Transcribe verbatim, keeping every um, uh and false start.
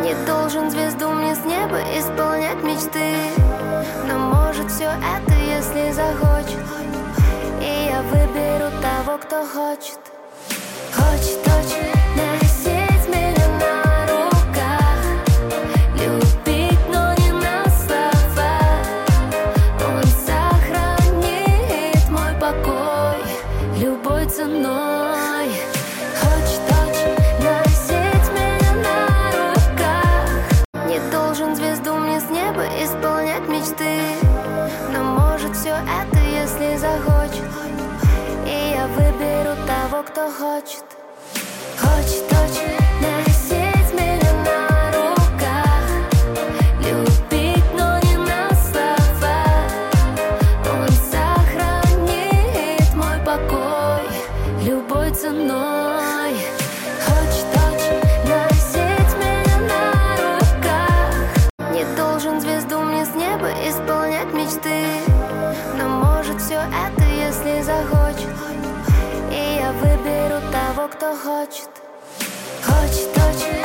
Не должен звезду мне с неба исполнять мечты, но может все это, если захочет. И я выберу того, кто хочет. Хочет очень носить меня на руках, любить, но не на словах. Он сохранит мой покой любой ценой. Хочет очень носить меня на руках. Не должен звезду мне с неба исполнять мечты, но может все это, если захочет. И я выберу того, кто хочет. Хочет очень носить меня на руках, любить, но не на словах. Он сохранит мой покой любой ценой. Хочет очень носить меня на руках. Не должен звезду мне с неба исполнять мечты, но может все это, если захочет. И я выберу того, кто хочет. Хочет очень